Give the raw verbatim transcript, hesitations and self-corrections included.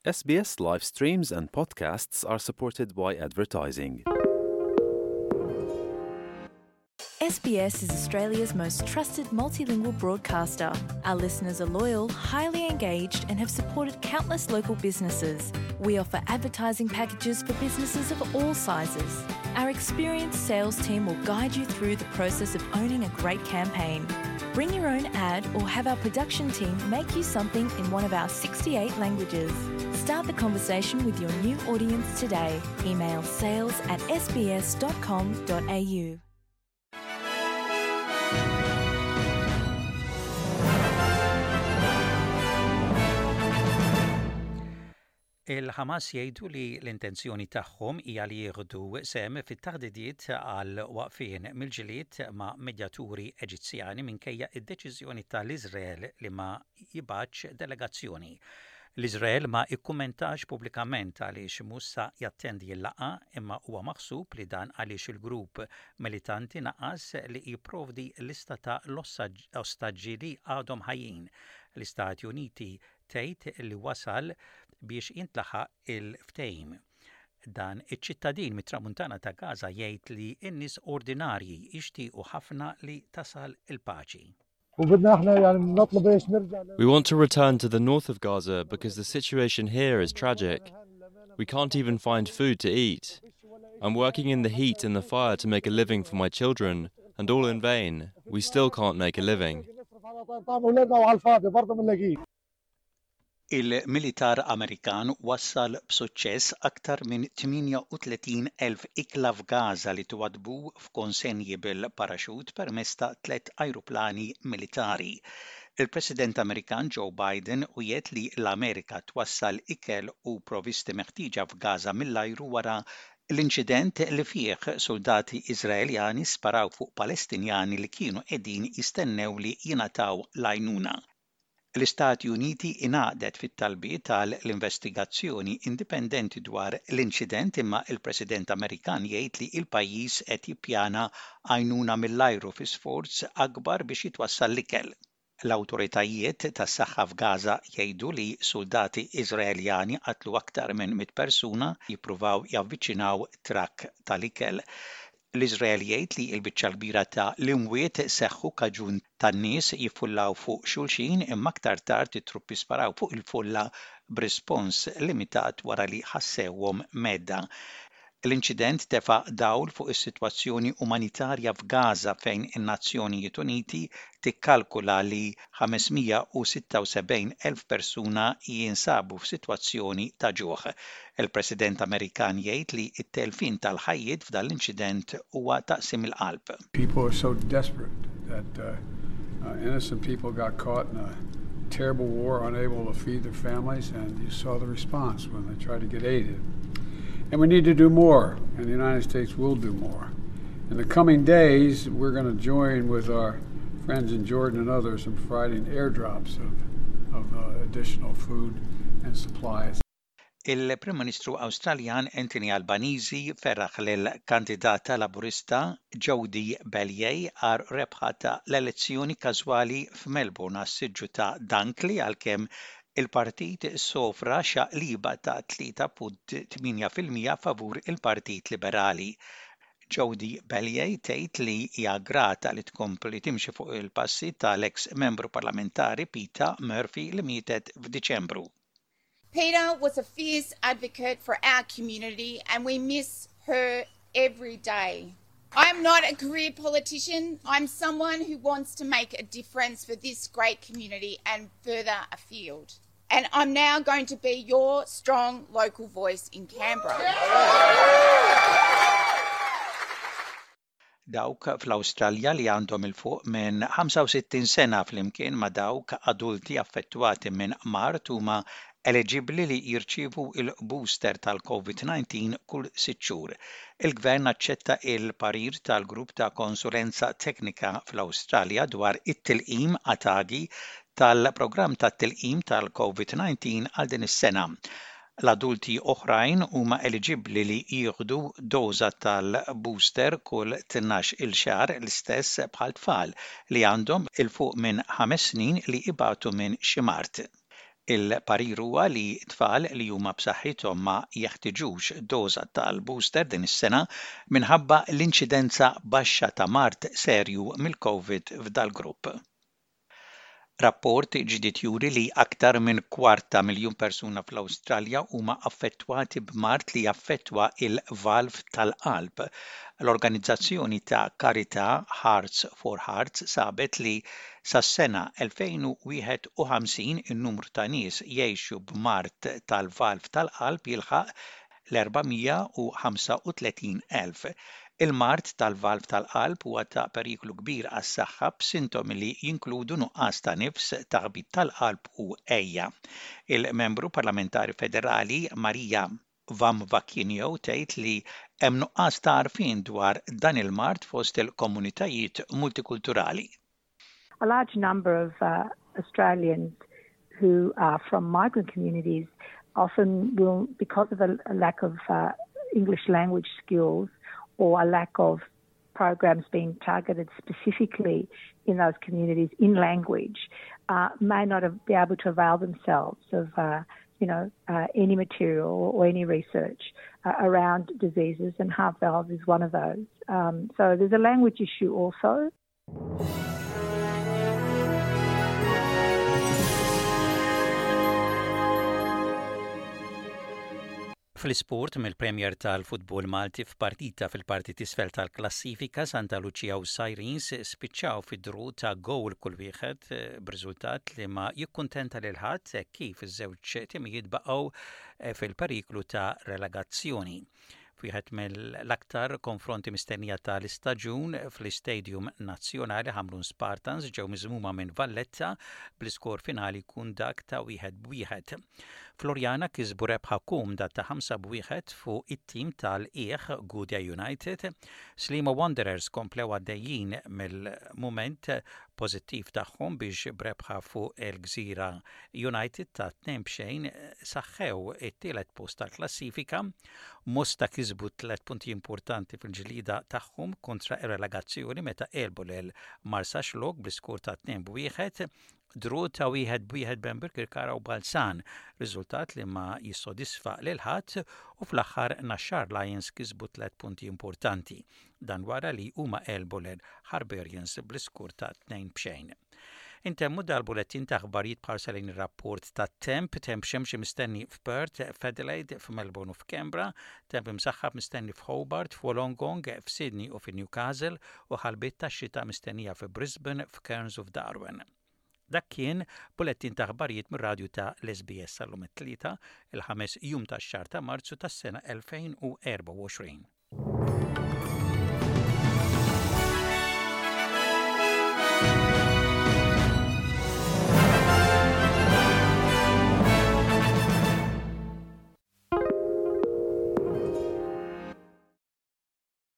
S B S live streams and podcasts are supported by advertising. S B S is Australia's most trusted multilingual broadcaster. Our listeners are loyal, highly engaged, and have supported countless local businesses. We offer advertising packages for businesses of all sizes. Our experienced sales team will guide you through the process of owning a great campaign. Bring your own ad or have our production team make you something in one of our sixty-eight languages. Start the conversation with your new audience today. Email sales at s b s dot com dot a u. Il-Ħamas jgħidu li l-intenzjoni tagħhom hija li jieħdu sehem fit-taħdidiet għal waqfien mill-ġlied ma' medjaturi Eġizzjani minkejja id-deċiżjoni tal-Iżrael li ma jibgħatx delegazzjoni. L-Iżrael ma ikkummentax pubblikament għaliex mhux sa jattendi l-laqgħa imma huwa maħsub li dan għaliex il-grupp militanti naqas li jipprovdi lista ta' l-ostaġġi li għadhom ħajjin. L-Istati Uniti tgħid li wasal biex jintlaħaq il-ftehim. Dan iċ-ċittadin mit-tramuntana ta' Gaza jgħid li n-nies ordinarji jixtiequ ħafna li tasal il-paċi. We want to return to the north of Gaza because the situation here is tragic. We can't even find food to eat. I'm working in the heat and the fire to make a living for my children, and all in vain. We still can't make a living. Il-militar Amerikan wassal b'suċċess aktar minn tminja u tletin elf ikla f'Gaza li twadbu f'konsenji bil-paraxut permezz ta' tliet ajruplani militari. Il-President Amerikan Joe Biden wiegħed li l-Amerika twassal ikel u provisti meħtieġa f'Gaza mill-ajru wara l-inċident li fih soldati Iżraeljani sparaw fuq Palestinjani li kienu qegħdin jistennew li jingħataw l-għajnuna. L-Istati Uniti ingħaqdet fit-talbiet tal-investigazzjoni indipendenti dwar l-inċident imma il-President Amerikan jgħid li l-pajjiż qed jippjana għajnuna mill-ajru fi sforz akbar biex jitwassal l-ikel. L-awtoritajiet tas-saħħa f'Gaza jgħidu li soldati Iżraeljani qatlu aktar minn mit persuna jippruvaw javviċinaw trakk tal-ikel. L-Iżrael jgħid li l-biċċa l-kbira ta' l-imwiet seħħu kaġun tan-nies jiffullaw fuq xulxin imma aktar tard it-truppi sparaw fuq il-fulla b'rispons limitat wara li ħassewhom medda. L-inċident tefa' dawl fuq is-sitwazzjoni umanitarja f'Gaza fejn in-Nazzjonijiet Uniti tikkalkula li ħamesmija u sitta u sebgħin elf persuna jinsabu f'sitwazzjoni ta' ġuħ. Il-President Amerikan jgħid li t-telfin tal-ħajjiet f'dan l-inċident huwa taqsim il-qalb. People are so desperate that uh, uh, innocent people got caught in a terrible war, unable to feed their families, and you saw the response when they tried to get aid in. And we need to do more, and the United States will do more. In the coming days, we're going to join with our friends in Jordan and others in providing airdrops of, of uh, additional food and supplies. Il-Prim Ministru Awstraljan Anthony Albanese ferraħ lill-kandidata Laburista Jodi Belier għar rebħa ta' l-elezzjoni każwali f'Melbourne għas-siġġu ta' Dunkley għalkemm il-partit sofra xaqliba ta' tlieta punt tminja fil-mija favur il-Partit Liberali. Jodi Belier tgħid li hija grata li tkompli timxi fuq il-passi tal-eks membru parlamentari Peter Murphy li mietet f'Diċembru. Peter was a fierce advocate for our community and we miss her every day. I'm not a career politician. I'm someone who wants to make a difference for this great community and further afield. And I'm now going to be your strong local voice in Canberra. Dawk fl-Awstralja li għandhom il-fuq minn ħamsa u sittin sena flimkien ma' dawk adulti affettwati minn mart huma eligibbli li jirċievu il-booster tal-COVID nineteen kull sitt xhur. Il-Gvern aċċetta il-parir tal-grupp ta' konsulenza teknika fl-Awstralja dwar it-tilqim għatadi tal-programm tat-tilqim tal-COVID nineteen għal din is-sena. L-adulti oħrajn huma eligibbli li jieħdu doża tal-booster kull tnax il xahar l-istess bħal tfal li għandhom il fuq minn ħames snin li ibatu minn xi mart. Il-parir huwa li tfal li huma b'saħħithom ma jeħtieġux doża tal-booster din is-sena minħabba l-inċidenza baxxa ta' mard serju mill-COVID f'dal grupp. Rapport ġdid juri li aktar minn kwarta miljun persuna fl-Awstralja huma affettwati b'mard li jaffettwa il-valv tal-qalb. L-organizzazzjoni ta' karità Hearts for Hearts sabet li sas-sena elfejn u wieħed u ħamsin in-numru ta' nies jgħixu b'mard tal-valv tal-qalb jilħaq l-erbamija u ħamsa u tletin elf. Il-mard tal-valv tal-qalb huwa ta' periklu kbir għas-saħħa b'sintomi li jinkludu nuqqas ta' nifs, taħbit tal-qalb u ejja. Il-membru parlamentari federali Marija Vamvakinio tgħid li hemm nuqqas ta' għarfien dwar dan il-mard fost il-komunitajiet multikulturali. A large number of uh, Australians who are from migrant communities often will, because of a, a lack of uh, English language skills, or a lack of programs being targeted specifically in those communities in language, uh, may not have, be able to avail themselves of, uh, you know, uh, any material or any research uh, around diseases, and heart valve is one of those. Um, so there's a language issue also. Fl-isport mill-Premier tal-Futbol Malti f'partita fil-parti tisfel tal-klassifika Santa Lucia u Sirens spiċċaw fid-dru ta' gowl kull wieħed b'riżultat li ma jikkuntenta lil ħadd kif iż-żewġ timijiet baqgħu fil-periklu ta' relegazzjoni. Wieħed mill-aktar konfronti mistennija tal-istaġun fl-Istadium Nazzjonali Ħamrun Spartans ġew miżmuma minn Valletta bl-iskor finali kun dak ta' wieħed b'wieħed. Floriana kisbu rebħa kumda ta' ħamsa b'wieħed fuq it-tim tal-Qiegħ Gudja United. Sliema Wanderers komplew għaddejjin mill-mument pożittiv tagħhom biex brebħa fuq il-Gżira United ta' tnejn b'xejn saħħew it-tielet post tal-klassifika. Mosta kisbu tliet punti importanti fil-ġlida tagħhom kontra ir-relegazzjoni meta qelbu lil Marsaxlok bl-iskur ta' tnejn b'wieħed. Dru ta' wieħed b'wieħed bejn Birkirkara u Balzan, riżultat li ma jissodisfa lil ħadd u fl-aħħar Naxxar Lions kisbu tliet punti importanti. Dan wara li huma qelbu lil Harbarians bl-iskur ta' tnejn b'xejn. Intemmu dal-bulettin ta' aħbarijiet bħarsa lejn ir-rapport ta' temp, temp xemxi mistenni f'Perth, f'Adelaide, f'Melbourne u f'Canberra, temp imsaħħab mistenni f'Hobart, f'Wollongong, f'Sydney u f'Newcastle u ħalbiet tax-xita mistennija f'Brisbane, f'Cairns u f'Darwin. Dak kien bulettin ta' aħbarijiet mir-radju ta' l-S B S sal-lum it-tlieta il-ħames jum tax-xahar ta' Marzu tas-sena elfejn u erba' u għoxrin.